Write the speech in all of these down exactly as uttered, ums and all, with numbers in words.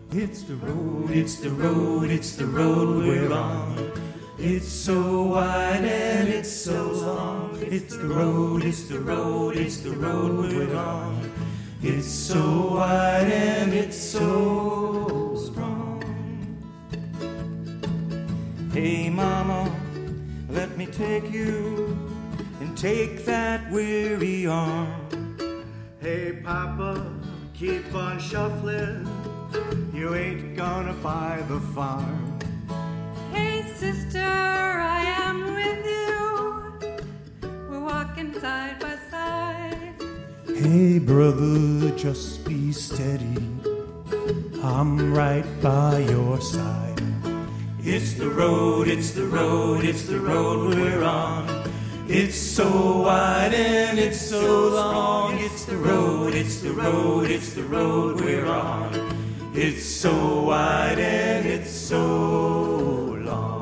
It's the road, it's the road, it's the road we're on. It's so wide and it's so long. It's the road, it's the road, it's the road we're on. It's so wide and it's so strong. Hey mama, let me take you and take that weary arm. Hey papa, keep on shuffling, you ain't gonna buy the farm. Hey sister, I am with you, we're walking side by side. Hey brother, just be steady, I'm right by your side. It's the road, it's the road, it's the road we're on. It's so wide and it's so long. It's the road, it's the road, it's the road we're on. It's so wide and it's so long.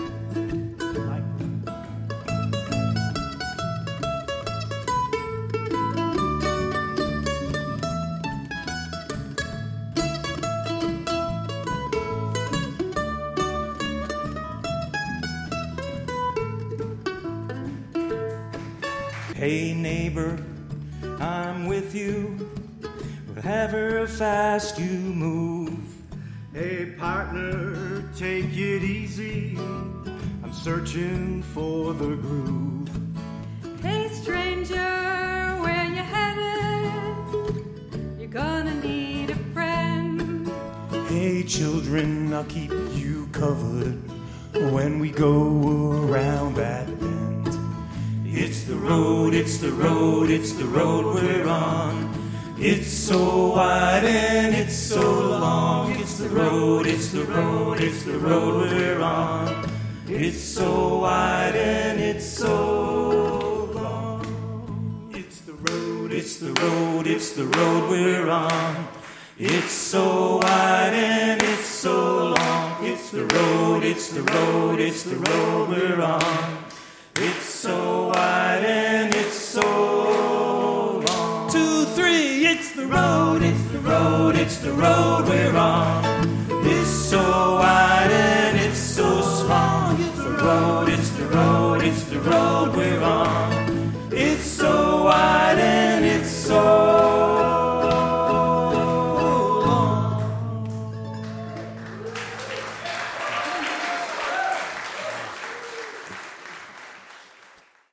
Hey neighbor, I'm with you, wherever fast you move. Hey partner, take it easy, I'm searching for the groove. Hey stranger, where you headed? You're gonna need a friend. Hey children, I'll keep you covered when we go around that bend. It's the road, it's the road, it's the road we're on. It's so wide and it's so long. It's the road, it's the road, it's the road we're on. It's so wide and it's so long. It's the road, it's the road, it's the road we're on. It's so wide and it's so long. It's the road, it's the road, it's the road we're on. It's so wide and it's so long. Two, three, it's the road, it's the road, it's the road we're on. It's so wide and it's so strong. It's the road, it's the road, it's the road we're on.